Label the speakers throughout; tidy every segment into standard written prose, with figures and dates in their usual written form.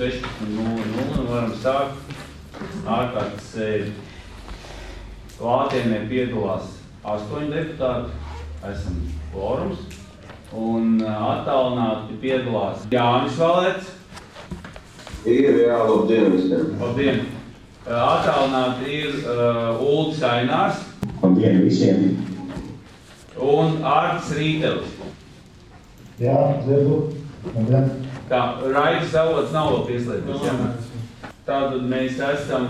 Speaker 1: 16:00 un varam sākt ārkārtas sēdi. Klātienē piedalās 8 deputāti, esam kvorums, un attālināti piedalās Jānis Valēts.
Speaker 2: Jā, labdien visiem.
Speaker 1: Labdien. Attālināti ir Uldis Ainārs.
Speaker 3: Labdien visiem.
Speaker 1: Un Ārtis Rītelis.
Speaker 3: Jā, dzirdu. Labdien.
Speaker 1: Tā, Raidis Zalots nav vēl pieslēdzies, jā? Tātad mēs esam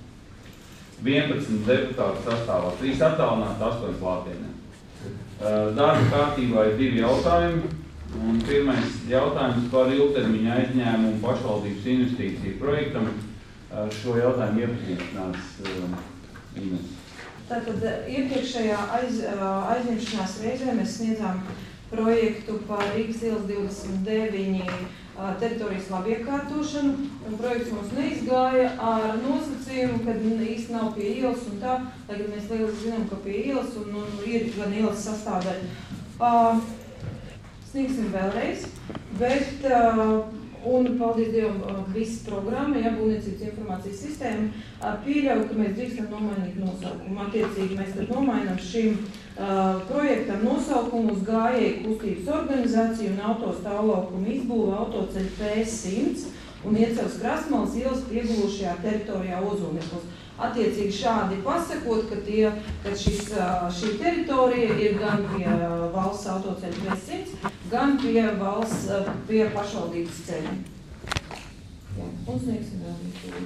Speaker 1: 11 deputātu sastāvā, 3 attālināti, 8 klātienē. Darba kārtībā ir 2 jautājumi, un pirmais jautājums par ilgtermiņa aizņēmumu pašvaldības investīciju projektam. Šo jautājumu iepazīstinās Ines.
Speaker 4: Tātad iepriekšējā aizņemšanās reizē mēs sniedzām projektu par Rīgas ielas 29 teritorijas labiekārtošanu, un projekts mums neizgāja ar nosacījumu, kad īsti nav pie ielas un tā, tagad mēs lieliski zinām, ka pie ielas un ir gan ielas sastāvdaļa. Sniegsim vēlreiz, bet, un paldies Dievam, visa programma, būvniecības informācijas sistēma, pieļauj, ka mēs drīkstam nomainīt nosaukumu. Attiecīgi mēs tad nomainām šim projektam nosaukumu uz gājēju kustības organizāciju un autostāvlaukumu izbūve autoceļu P100 un iecels Krastmalas ielas pieguvušajā teritorijā Ozolniekos. Attiecīgi šādi pasakot, ka šī teritorija ir gan pie valsts autoceļu P100, gan pie pašvaldības ceļa. Un sniegsim vēl visu.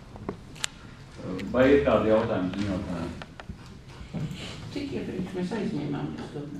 Speaker 1: Vai ir kādi jautājumi ziņotājiem?
Speaker 5: Cik iepriekš mēs aizņēmām?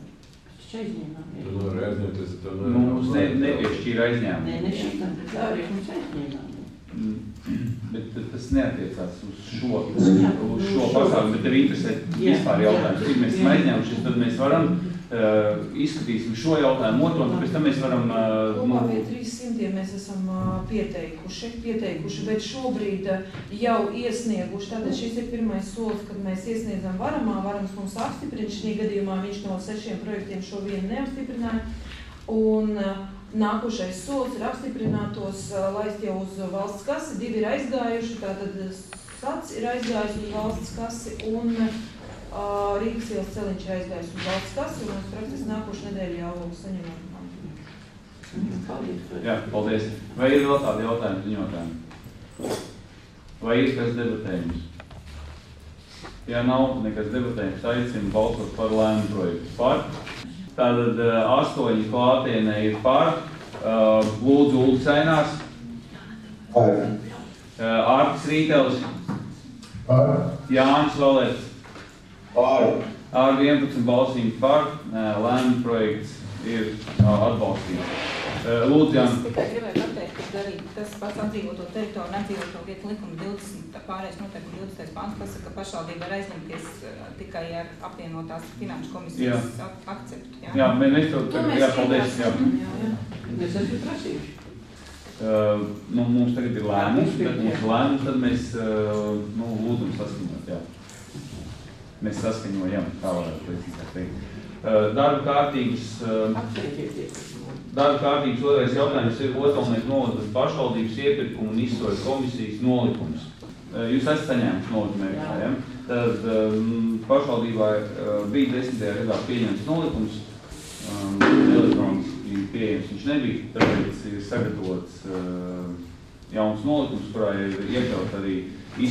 Speaker 2: Tu nevari aizņemties, tad
Speaker 1: Mums nepiešķīra aizņēmumu.
Speaker 5: Nē, šitam, bet iepriekš mēs aizņēmām.
Speaker 1: Bet tas neatiecās uz šo pasākumu, bet tev interesē vispār jautājums. Cik mēs esam aizņēmušies, tad mēs varam izskatīsim šo jautājumu otru, un pēc tam mēs varam...
Speaker 4: Kopā pie 300 mēs esam pieteikuši, bet šobrīd jau iesnieguši. Tātad šis ir pirmais solis, kad mēs iesniedzam varamā. Varams mums apstiprina, šī gadījumā viņš no 6 projektiem šo vienu neapstiprināja. Un nākošais solis ir apstiprinātos laist jau uz valsts kasi. 2 ir aizgājuši, tātad SAC ir aizgājusi uz valsts kasi un Rīgas ielas celiņš ir aizgājis uz valsts kasi, un mēs praktiski nākošu nedēļu jau saņemam.
Speaker 1: Jā, paldies. Vai ir vēl tādi jautājumi ziņotājiem? Vai ir kas debatējums? Ja nav nekas debatējums, aicinu balsot par lēmumu projektu par. Tātad 8 klātienē ir par. Lūdzu Uldis Ainārs.
Speaker 3: Par.
Speaker 1: Ārtis Rītelis.
Speaker 3: Par.
Speaker 1: Jānis Valēts.
Speaker 3: Par.
Speaker 1: Ar 11 balsīm par. Lēmumu projekts ir atbalstīts. Lūdzu, Jānis.
Speaker 6: Es tikai gribēju pateikt, ka arī tas pats atdzīvoto teritoriju un atdzīvoto vietu likuma 20, pārējais noteikumi 20. pants pasaka, ka pašvaldība var aizņemties tikai ar apvienotās finanšu komisijas akceptu.
Speaker 1: Jā, mēs to tagad jāpaldies.
Speaker 5: Mēs esam prasījuši.
Speaker 1: Mums tagad ir lēmums, bet mums lēmums, tad mēs lūdzam saskaņot, jā. Mēs saskaņojam, kā varētu precīzāk teikt. Darba kārtības otrais jautājums ir Ozolnieku novadas pašvaldības iepirkuma un izsoļu komisijas nolikums. Jūs esat saņēmuši nolikumu, ja? Tad pašvaldībā bija 10. gadā pieņemts nolikums, elektroniski pieejams viņš nebija, tāpēc ir sagatavots jauns nolikums, kurā ir iekļaut arī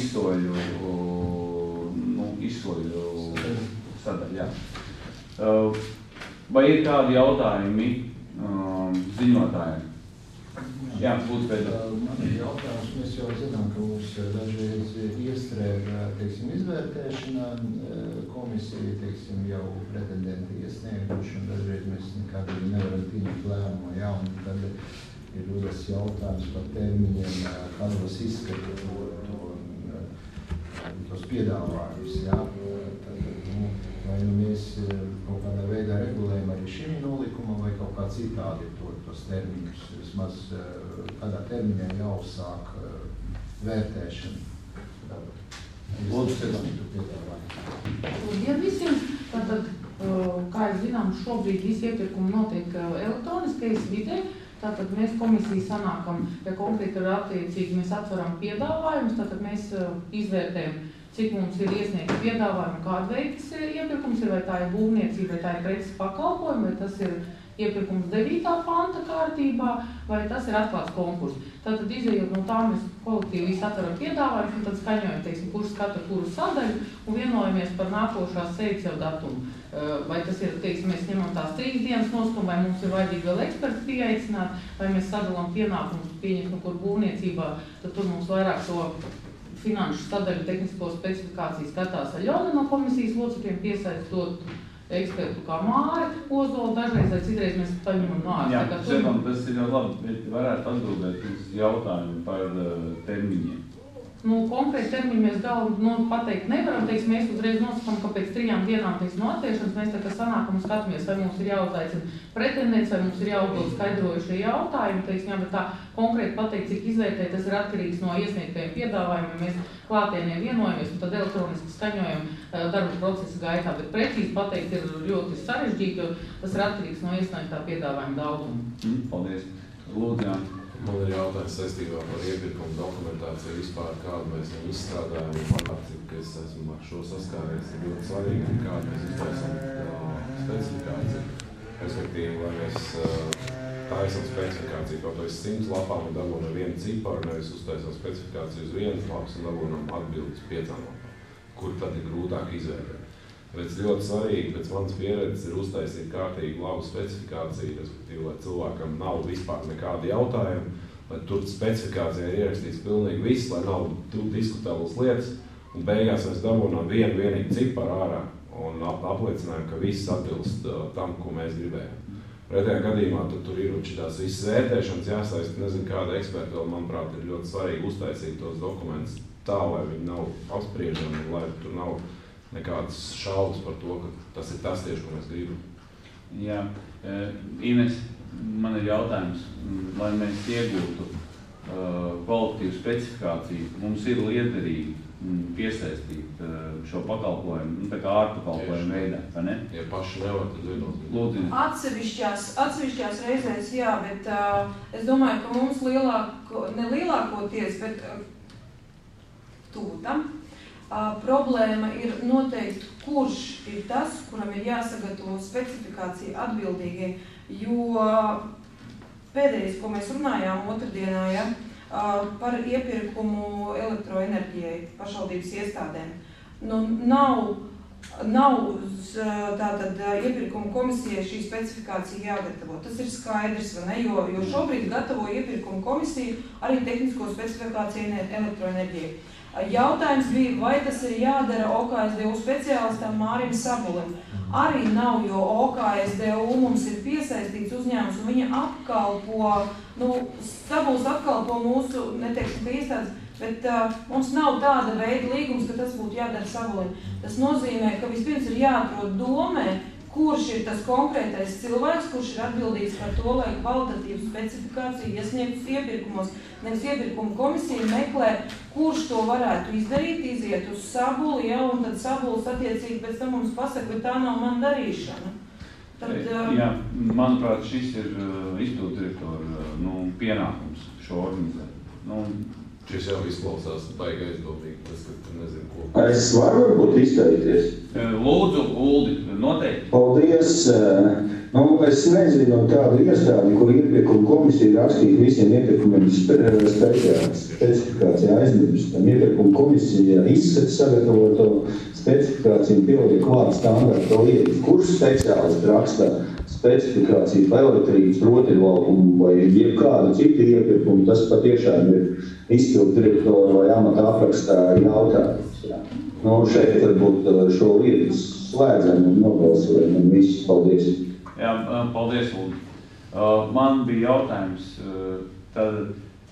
Speaker 1: izsoļu sadaļa. Vai ir kādi jautājumi ziņotājiem? Jā, būtu pēdējā.
Speaker 7: Man ir jautājums, mēs jau zinām, ka mums dažreiz iestrēga, izvērtēšanā komisija, jau pretendenti iesnieguši, un dažreiz mēs nekādi nevaram pieņemt lēmumu, jā, un tad ir rodas jautājums par termiņiem, kādos izskatu tos piedāvājumus, jā. Vai mēs kaut kādā veidā regulējam arī šim nolikumam vai kaut kā citādi tos termiņus, vismaz kādā termiņā jāuzsāk vērtēšana.
Speaker 5: Labdien visiem! Tātad, kā jau zinām, šobrīd visi iepirkumi notiek elektroniskais vidē.
Speaker 8: Tātad mēs komisiju sanākam, ja konkrēti ir attiecīgi, mēs atveram piedāvājumus, tātad mēs izvērtējam, cik mums ir iesniegti piedāvājumi, kāda veids iepirkums ir, vai tā ir būvniecība, vai tā ir preces pakalpojumi, vai tas ir iepirkums 9. panta kārtībā, vai tas ir atklāts konkurss. Tātad izējot no tā, mēs kolektīvi visi atveram piedāvājumus, un tad skaņojam, teiksim, kurš skata kuru sadaļu, un vienojamies par nākošās sēdes jau datumu. Vai tas ir, teiksim, mēs ņemam tās 3 dienas noskumu, vai mums ir vajadzīgi vēl eksperti pieaicināt, vai mēs sadalām pienākumus, pieņemt, no kur būvniecībā, tad tur mums vairāk to finanšu sadaļu tehnisko specifikāciju skatās Aļona no komisijas locekļiem, piesaistot ekspertu kā Māri, Ozola, dažreiz vai citreiz mēs paņemam no ārsta.
Speaker 1: Jā, Stefan, tas ir jau labi, bet varētu atbildēt uz jautājumu par termiņiem.
Speaker 8: Nu, konkrēti termiņu mēs pateikt nevaram, teiksim, mēs uzreiz nosakām, ka pēc 3 dienām, teiksim, no atvēršanas mēs tā kā sanākam un skatāmies, vai mums ir jāuzaicina pretendents, vai mums ir jāuzdod skaidrojušie jautājumi, teiksim, jā, bet tā konkrēti pateikt, cik izvērtēt, tas ir atkarīgs no iesniegtajiem piedāvājumiem, mēs klātieniem vienojamies un tad elektroniski skaņojam darbu procesa gaitā, bet precīzi pateikt ir ļoti sarežģīti, jo tas ir atkarīgs no iesniegtā piedāvājuma daudzumu.
Speaker 1: Paldies. Lūdzu, jā.
Speaker 2: Man ir jautājums saistībā par iepirkumu dokumentāciju vispār, kādu mēs viņu izstrādājam, un manāt, ka es esmu ar šo saskāries, ir ļoti svarīgi, kādu mēs iztaisam specifikāciju. Respektīvi, lai mēs taisam specifikāciju, kaut vai 100 lapām un dabūnam vienu ciparu, nevis uztaisam specifikāciju uz 1 lapas un dabūnam atbildes 5 lapām, kur tad ir grūtāk izvērtēt. Tāpēc ļoti svarīgi, pēc manas pieredzes, ir uztaisīt kārtīgi labu specifikāciju, respektīvi, lai cilvēkam nav vispār nekādi jautājumi, lai tur specifikācijā ir ierakstīts pilnīgi viss, lai nav diskutables lietas, un beigās mēs dabūnām vienīgu ciparu ārā un apliecinājām, ka viss atbilst tam, ko mēs gribējām. Pretējā gadījumā tur ir šitās visas vērtēšanas jāsaist, nezinu, kāda eksperta vēl, manuprāt, ir ļoti svarīgi uztaisīt tos dokumentus tā, lai viņi nav apspriežami, lai tur nav nekādas šaubas par to, ka tas ir tas tieši, ko mēs gribam.
Speaker 1: Jā, Ines, man ir jautājums, lai mēs iegūtu kvalitatīvu specifikāciju, mums ir liederīgi piesaistīt šo pakalpojumu, tā kā ārpakalpojumu veidā, vai ne?
Speaker 2: Ja paši nevar, tad vienos.
Speaker 1: Lūdzu.
Speaker 4: Atsevišķās reizēs, jā, bet es domāju, ka mums ne lielākoties, bet tuvu tam. Problēma ir noteikti, kurš ir tas, kuram ir jāsagatavo specifikācija atbildīgie, jo pēdējais, ko mēs runājām otrdienā, ja, par iepirkumu elektroenerģijai pašvaldības iestādēm. Nu, nav tātad iepirkuma komisijai šī specifikācija jāgatavo. Tas ir skaidrs, vai ne? Jo šobrīd gatavo iepirkuma komisiju arī tehnisko specifikāciju elektroenerģijai. Jautājums bija, vai tas ir jādara OKSDU speciālistam Mārim Sabulim. Arī nav, jo OKSDU mums ir piesaistīts uzņēmums, un viņa apkalpo, Sabuls apkalpo mūsu, neteiksim, ka iestādes, bet mums nav tāda veida līgums, ka tas būtu jādara Sabulim. Tas nozīmē, ka vispirms ir jāatrod domē, kurš ir tas konkrētais cilvēks, kurš ir atbildīgs par to, lai kvalitatīvu specifikāciju iesniegtu iepirkumos. Nevis iepirkuma komisija meklē, kurš to varētu izdarīt, iziet uz Sabuli, ja, un tad Sabuls attiecīgi pēc tam mums pasaka, ka tā nav man darīšana. Tad,
Speaker 1: jā, manuprāt, šis ir izpildu direktora pienākums šo organizēt.
Speaker 2: Šis jau izklausās baigi aizdomīgi, tas, ka tu nezinu, ko.
Speaker 3: Es varu varbūt izteikties.
Speaker 1: Lūdzu, Uldi, noteikti.
Speaker 3: Paldies. Es nezinu tādu iestādi, kur iepirkuma komisija rakstīja visiem iepirkumiem specifikācijā aizmirstam. Iepirkuma komisija izskata sagatavoto specifikāciju un pieliek klāt standarta lietas. Kurš speciālists rakstā specifikāciju par elektrības rotaļlaukumu vai jebkādu citu iepirkumu, tas patiešām ir izpildu direktora vai amata aprakstā jautājums. Šeit varbūt šo lietu slēdzam un nobalsojam un visus. Paldies.
Speaker 1: Jā, paldies, Uldi. Man bija jautājums, tad,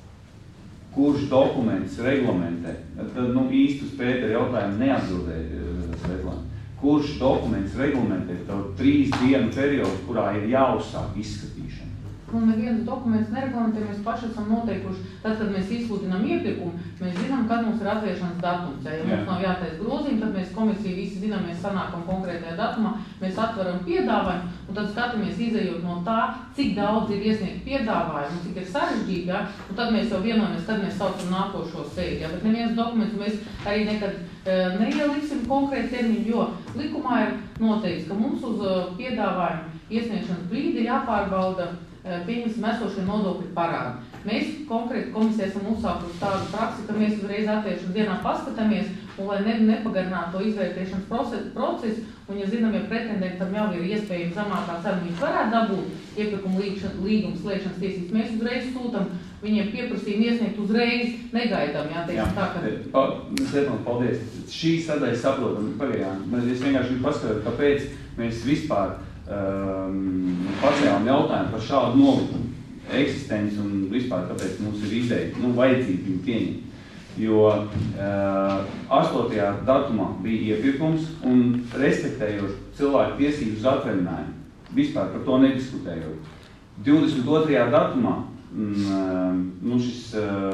Speaker 1: kurš dokuments reglamentē, tad īsti uz Pētera jautājumu neatbildēja Svetlana. Kurš dokuments reglamentē tavu 3 dienu periodu, kurā ir jāuzsāk izskatīšana?
Speaker 8: neviens dokuments nereglamentē, mēs paši esam noteikuši, tad, kad mēs izsludinām iepirkumu, mēs zinām, kad mums ir atvēršanas datums. Ja mums nav jātaisa grozījumi, tad mēs komisiju visi zinām, mēs sanākam konkrētajā datumā, mēs atveram piedāvājumu, un tad skatāmies izējot no tā, cik daudz ir iesniegt piedāvājumu, cik ir sarežģīti, ja, un tad mēs jau vienojamies, kad mēs saucam nākošo sēdi. Ja, bet neviens dokuments mēs arī nekad neieliksim konkrētu termiņu, jo likumā ir noteikts, ka mums uz piedāvājumu iesniegšanas brīdi jāpārbauda pieņemsim esošie nodokļu parādi. Mēs konkrēti komisija esam uzsākuši tādu praksi, ka mēs uzreiz atvēršanas dienā paskatāmies, un lai nepagarinātu to izvērtēšanas procesu, un ja zinām, ja pretendentam jau ir iespējams zemākā cena, viņš varētu dabūt iepirkuma līguma slēgšanas tiesības, mēs uzreiz sūtam viņiem pieprasījumu iesniegt uzreiz, negaidām, teiksim tā, ka...
Speaker 1: Stefan, paldies. Šī sadaļa saprotam, pagaidām. Es vienkārši gribu paskatīt, kāpēc mēs vispār pacēlām jautājumu par šādu nolikumu eksistenci un vispār kāpēc mums ir ideja, vajadzība viņu pieņemt. Jo 8. datumā bija iepirkums un respektējot cilvēku tiesības uz atvaļinājumu, vispār par to nediskutējot. 22. datumā šis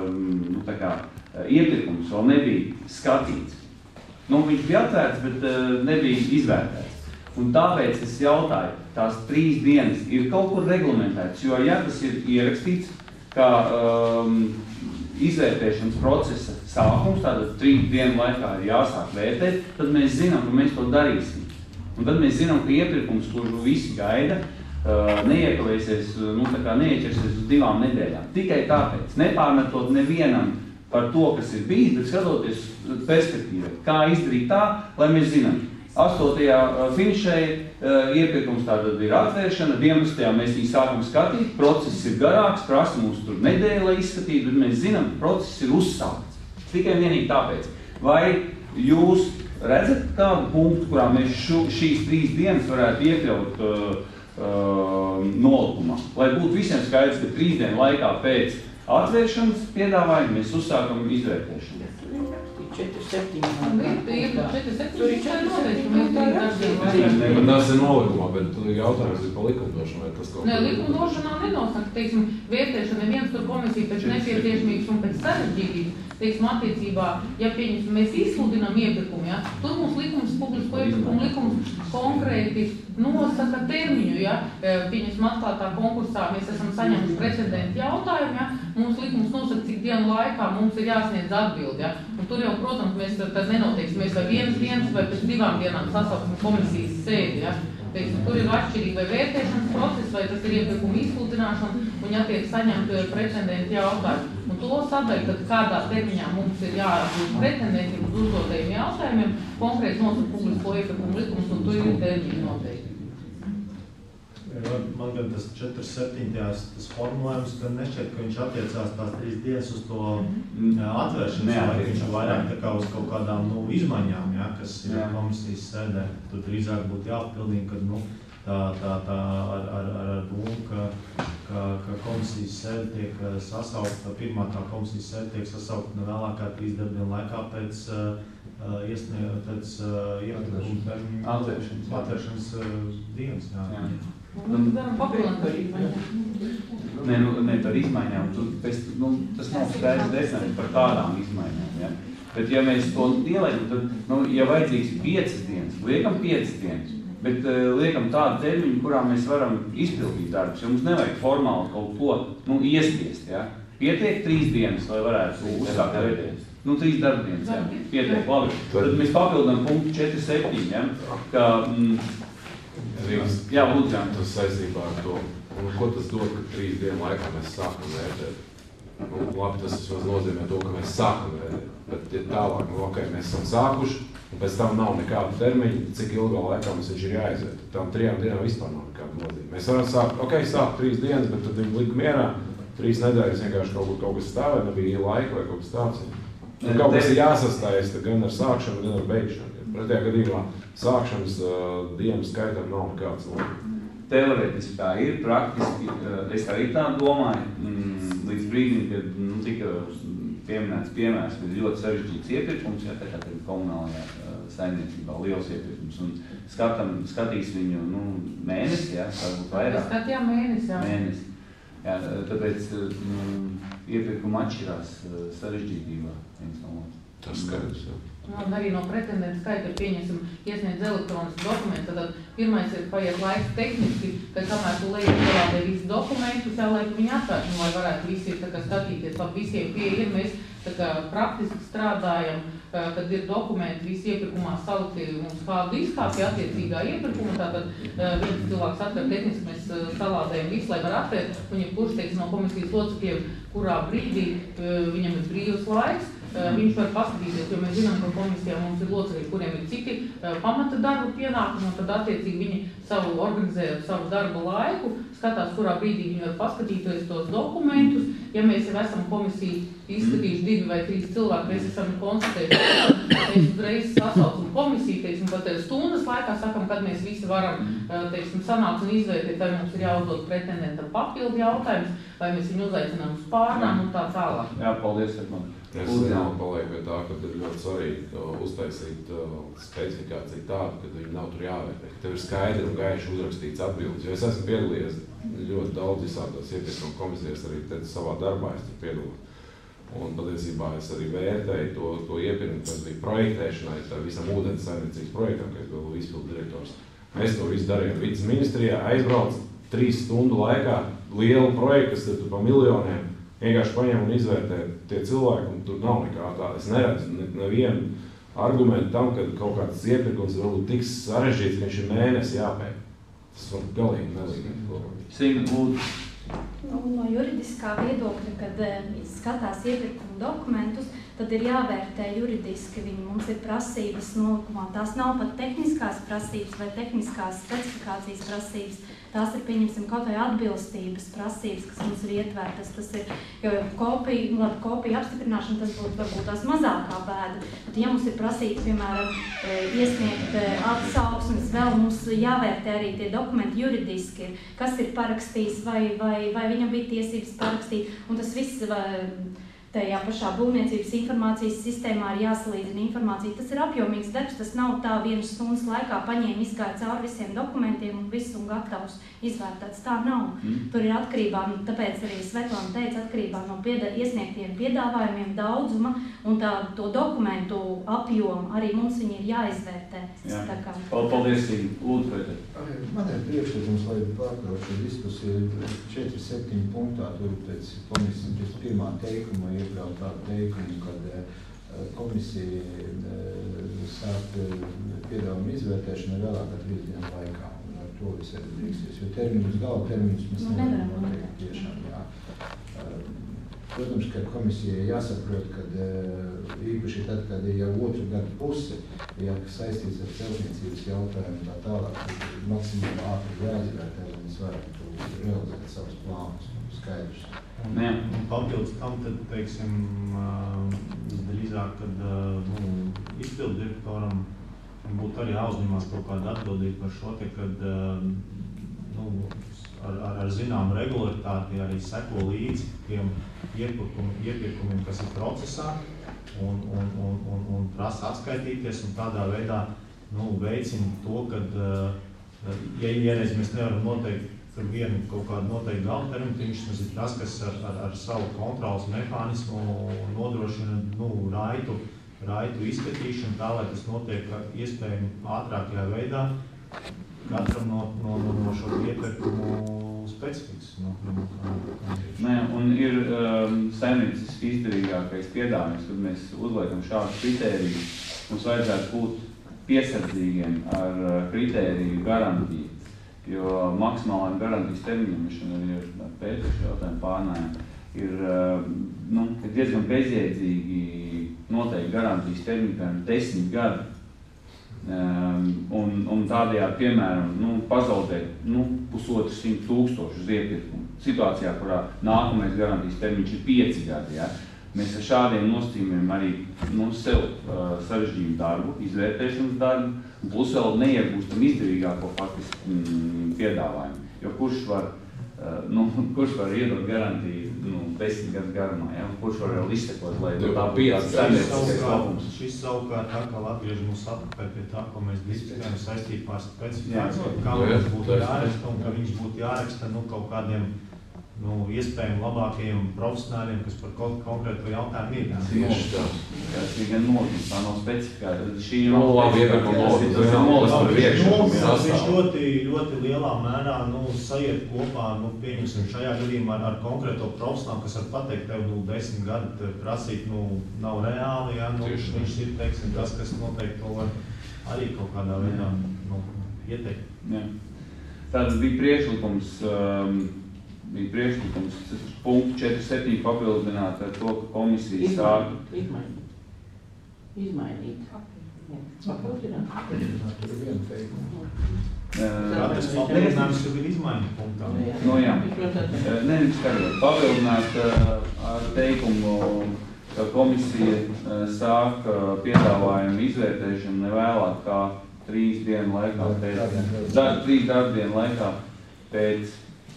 Speaker 1: iepirkums vēl nebija skatīts. Viņš bija atvērts, bet nebija izvērtēts. Un tāpēc es jautāju, tās 3 dienas ir kaut kur reglamentētas, jo ja tas ir ierakstīts, kā izvērtēšanas procesa sākums, tātad 3 dienu laikā ir jāsāk vērtēt, tad mēs zinām, ka mēs to darīsim. Un tad mēs zinām, ka iepirkums, kuru visi gaida, neiekavēsies, neieķersies uz 2 nedēļām. Tikai tāpēc, nepārmetot nevienam par to, kas ir bijis, bet skatoties perspektīvē, kā izdarīt tā, lai mēs zinām. 8. finišēja iepirkums tātad ir atvēršana, 11. mēs viņu sākam skatīt, process ir garāks, prasa mums tur nedēļa, lai izskatītu, bet mēs zinām, ka process ir uzsākts. Tikai vienīgi tāpēc. Vai jūs redzat kādu punktu, kurā mēs šīs 3 dienas varētu iekļaut nolikumā? Lai būtu visiem skaidrs, ka 3 dienu laikā pēc atvēršanas piedāvājumu mēs uzsākam izvērtēšanu.
Speaker 5: 4-7.
Speaker 8: Tur ir 4-7.
Speaker 2: Tas ir nolikumā, bet jautājums ir par likumdošanu, vai tas kaut
Speaker 8: kā... Likumdošanā nenosaka, teiksim, vērtēšana neviens tur komisija pēc nepieciešamības un pēc sarežģītības. Teiksim, attiecībā, ja pieņemsim, mēs izsludinām iepirkumu, ja, tur mums likums, publisko iepirkumu likums konkrēti nosaka termiņu, ja, pieņemsim, atklātā konkursā, mēs esam saņēmuši precedentu jautājumu, ja, mums likums nosaka, cik dienu laikā mums ir jāsniedz atbildi, ja, un tur jau, protams, mēs tad nenoteiksim, mēs vai 1 dienas vai pēc 2 dienām sasauksim komisijas sēdi, ja. Teiksim, tur ir atšķirīgi vai vērtēšanas process, vai tas ir iepirkuma izsludināšana, un ja tiek saņemt pretendentu jautājumu. Un to sadaļu, kad kādā termiņā mums ir jāatbūt pretendentiem uz uzdotajiem jautājumiem, konkrēti nosaka publisko iepirkumu likums, un tur ir termiņi noteikti.
Speaker 9: Man gan tas 4.7. tas formulējums, gan nešķiet, ka viņš attiecās tās 3 dienas uz to atvēršanas laiku, viņš vairāk tā kā uz kaut kādām izmaiņām, ja, kas ir komisijas sēdē. Tur drīzāk būtu jāappildina, kad ar domu, ka komisijas sēde tiek sasaukta, pirmā tā komisijas sēde tiek sasaukta vēlākā 3 dienu laikā pēc atvēršanas dienas.
Speaker 8: Varam papildināt par izmaiņām.
Speaker 1: Ne par izmaiņām, tas nav skaidrs definēt par kādām izmaiņām. Ja? Bet ja mēs to ieliekam, tad, ja vajadzīgs 5 dienas, liekam 5 dienas, bet liekam tādu termiņu, kurā mēs varam izpildīt darbus, jo mums nevajag formāli kaut ko iespiest. Ja? Pietiek 3 dienas, lai varētu uzsākt vērtēt. 3 darbdienas, jā. Pietiek, labi. Tad mēs papildām punktu 4.7, ja? Ka... Jā, lūdzu, jā.
Speaker 2: Tas saistībā ar to. Un ko tas dod, ka 3 dienu laikā mēs sākam vērtēt? Labi, tas nozīmē to, ka mēs sākam vērtēt. Bet ja tālāk, mēs esam sākuši, un pēc tam nav nekādu termiņu, cik ilgā laikā mums viņš ir jāizvērt. Tām 3 dienām vispār nav nekāda nozīme. Mēs varam sākt 3 dienas, bet tad viņi lika mierā. 3 nedēļas vienkārši kaut kas stāvē, nebija laika vai kaut kas tāds. Kaut kas ir jāsastājas gan ar sākšanu, gan ar beigšanu. Pretējā gadījumā sākšanas dienu skaitam nav nekāds lūk.
Speaker 1: Teorētiski tā ir, praktiski es arī tā domāju, līdz brīdim, kad tika pieminēts piemērs, kad ir ļoti sarežģīts iepirkums, ja tā kā ir komunālajā saimniecībā liels iepirkums, un skatīs viņu mēnesi, ja, varbūt vairāk.
Speaker 8: Mēs skatījām mēnesi, jā.
Speaker 1: Mēnesi. Jā, tāpēc iepirkuma atšķirās sarežģītībā viens no otru.
Speaker 2: Tas skaidrs, jā.
Speaker 8: Un arī no pretendenta skaita, pieņemsim, iesniedz elektronisku dokumentu, tad pirmais ir paiet laiks tehniski, ka kamēr tu ielādē visus dokumentus, jālaik viņi atvērt, lai varētu visi skatīties, labi, visiem pieejami, mēs praktiski strādājam, kad ir dokumenti visi iepirkumā salikti mums kādu diskā pie attiecīgā iepirkuma, tātad viens cilvēks atver tehniski, mēs salādējam visu, lai var atvērt, un ja kurš teiks no komisijas locekļiem, kurā brīdī viņam ir brīvs laiks, viņš var paskatīties, jo mēs zinām, ka komisijā mums ir locekļi, kuriem ir citi pamata darbu pienākumi, un tad attiecīgi viņi organizē savu darbu laiku, skatās, kurā brīdī viņi var paskatīties tos dokumentus. Ja mēs jau esam komisiju izskatījuši 2 vai 3 cilvēki, mēs esam konstatējuši, mēs uzreiz sasaucam komisiju, teiksim, pat stundas laikā sakam, kad mēs visi varam, teiksim, sanākt un izvērtēt, vai mums ir jāuzdod pretendentam papildu jautājums, vai mēs viņu uzaicinām uz pārnām un tā tālāk.
Speaker 1: Jā, paldies, Edmund.
Speaker 2: Es palieku pie tā, ka ir ļoti svarīgi uztaisīt specifikāciju tādu, ka viņi nav tur jāvērtē. Tev ir skaidri un gaiši uzrakstīts atbildes, jo es esmu piedalījies ļoti daudz visādās iepirkuma komisijās, arī savā darbā es tur piedalos. Un patiesībā es arī vērtēju to iepirkumu, kas bija projektēšanai, tā visam ūdens saimniecības projektam, kas bija izpildu direktors. Mēs to visu darījām vidas ministrijā, aizbrauc 3 stundu laikā lielu projektu, kas ir pa miljoniem. Vienkārši paņem un izvērtē tie cilvēki, un tur nav nekā tā. Es neredzu nevienu argumentu tam, ka kaut kāds iepirkums var būt tik sarežģīts, ka viņš ir mēnesi jāpēta. Tas var galīgi nelīdīgi.
Speaker 1: Signa, lūdzu.
Speaker 10: No juridiskā viedokļa, kad skatās iepirkuma dokumentus, tad ir jāvērtē juridiski. Mums ir prasības nolikumā. Tās nav pat tehniskās prasības vai tehniskās specifikācijas prasības. Tās ir, pieņemsim, kaut vai atbilstības prasības, kas mums ir ietvērtas. Tas ir, jo kopija apstiprināšana, tas būtu varbūt tās mazākā bēda. Bet, ja mums ir prasīts, piemēram, iesniegt atsauksmes, vēl mums jāvērtē arī tie dokumenti juridiski, kas ir parakstījis, vai viņam bija tiesības parakstīt. Un tas viss tajā pašā būvniecības informācijas sistēmā ir jāsalīdzina informācija. Tas ir apjomīgs darbs, tas nav tā 1 stundas laikā paņēma, izgāja cauri visiem dokumentiem un viss un gatavs izvērtēts. Tā nav. Tur ir atkarībā, tāpēc arī Svetlana teica, atkarībā no iesniegtiem piedāvājumiem daudzuma un to dokumentu apjomu arī mums viņi ir jāizvērtē.
Speaker 1: Jā. Paldies, Lūdzu, Pēter.
Speaker 7: Man ir priekšlikums, lai pārtrauc šo diskusiju 4-7 punktā, tur pēc komisijas pirmā teikuma iekļaut tādu teikumu, kad komisija sāk piedāvājumu izvērtēšanu vēlāk ar 3 dienu laikā. Un ar to viss arī drīksies, jo gala terminus mēs nevaram noteikt tiešām, jā. Protams, ka komisijai jāsaprot, ka īpaši tad, kad ir jau otru gadu puse, ja saistīts ar celtniecības jautājumu tā tālāk, tad maksimāli ātri jāizvērtē, lai mēs varētu realizēt savus plānus, skaidrus.
Speaker 9: Un papildus tam, tad, teiksim, drīzāk, kad izpildu direktoram būtu arī jāuzņemās kaut kāda atbildība par šo, kad ar zināmu regularitāti arī seko līdzi tiem iepirkumiem, kas ir procesā un prasa atskaitīties un tādā veidā veicina to, kad, ja reiz mēs nevaram noteikt par vienu kaut kādu noteikti gala terminu, tas ir tas, kas ar savu kontrolas mehānismu nodrošina raitu izskatīšanu tā, lai tas notiek iespējami ātrākajā veidā katram no šo iepirkumu specifikas.
Speaker 1: Un ir saimnieciski izdevīgākais piedāvājums, kad mēs uzliekam šādu kritēriju. Mums vajadzētu būt piesardzīgiem ar kritēriju garantiju, jo maksimālajiem garantijas termiņiem, mēs arī ar Pēteru jautājumu pārnājām, ir diezgan bezjēdzīgi noteikti garantijas termiņi, 10 gadi. Un tādējādi, piemēram, pazaudēt 100–150 uz iepirkumu. Situācijā, kurā nākamais garantijas termiņš ir 5 gadi, ja? Mēs ar šādiem nosacījumiem arī sev sarežģījumu darbu, izvērtēšanas darbu, un plus vēl neiegūstam izdevīgāko faktiski piedāvājumu. Jo kurš var iedot garantiju 10 gadu garumā, ja? Un kurš var vēl izsekot, lai tā būtu saimnieciskais labums.
Speaker 9: Šis savukārt atkal atgriež mūs atpakaļ pie tā, ko mēs diskutējam saistībā ar specifikāciju, kā mums būtu jāraksta un ka viņš būtu jāraksta kaut kādiem iespējami labākajiem profesionāļiem, kas par konkrēto jautājumu ir.
Speaker 2: Tieši tā.
Speaker 1: Tas ir gan notiks, tā nav specifikāta. Šī ir
Speaker 2: labi iepirkuma notiks. Tas ir nolis par priekšlikumu sastāvu.
Speaker 9: Viņš ļoti lielā mērā sajiet kopā, pieņemsim šajā gadījumā ar konkrēto profesionālu, kas var pateikt, tev 10 gadi prasīt, nav reāli, viņš ir, teiksim, tas, kas noteikti to var arī kaut kādā veidā ieteikt.
Speaker 1: Jā. Tātad bija priekšlikums punktu 4.7 papildināt ar to, ka komisija sāk.
Speaker 5: Izmainīt. Papildināt.
Speaker 9: Tas papildinājums jau ir izmaiņu punktā.
Speaker 1: Jā. Papildināt ar teikumu, ka komisija sāk piedāvājumu izvērtēšanu nevēlāk kā 3 dienu laikā pēc 3 darbdienu laikā pēc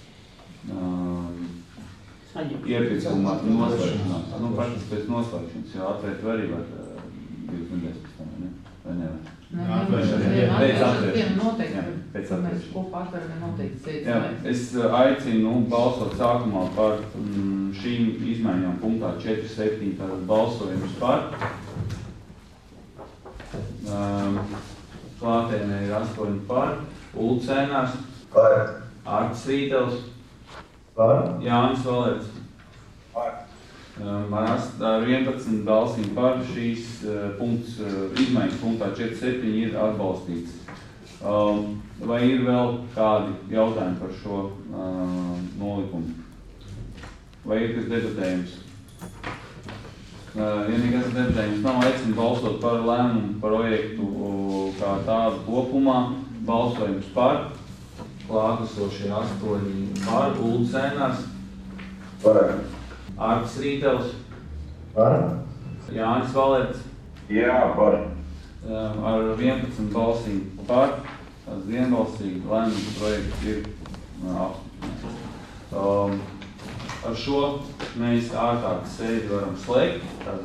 Speaker 1: iepirkuma noslēgšanās. Praktiski pēc noslēgšanas, jo atvērt arī var 2 nedēļas pēc tam, vai nevar? Pēc atvēršanas.
Speaker 8: Mēs kopā atveram noteikti sēdz.
Speaker 1: Jā, es aicinu balsot sākumā par šīm izmaiņām punktā 4.7, tātad balsojums par. Klātienē ir 8 par, Ulcēnās,
Speaker 3: Par.
Speaker 1: Artis Rītels,
Speaker 3: Par.
Speaker 1: Jānis Valēts. Ar 11 balsīm par šīs izmaiņas punktā 4.7 ir atbalstīts. Vai ir vēl kādi jautājumi par šo nolikumu? Vai ir kas debatējums? Ja nekas debatējums nav, aicinu balsot par lēmumu projektu kā tādu kopumā. Balsojums par, klātesošie 8 par, Ulcēnās,
Speaker 3: Par.
Speaker 1: Artis Rītels,
Speaker 3: Par.
Speaker 1: Jānis Valēts.
Speaker 3: Jā, par.
Speaker 1: Ar 11 balsīm par, tās vienbalsīgi lēmums projekts ir apstiprināts. Ar šo mēs ārkārtas sēdi varam slēgt.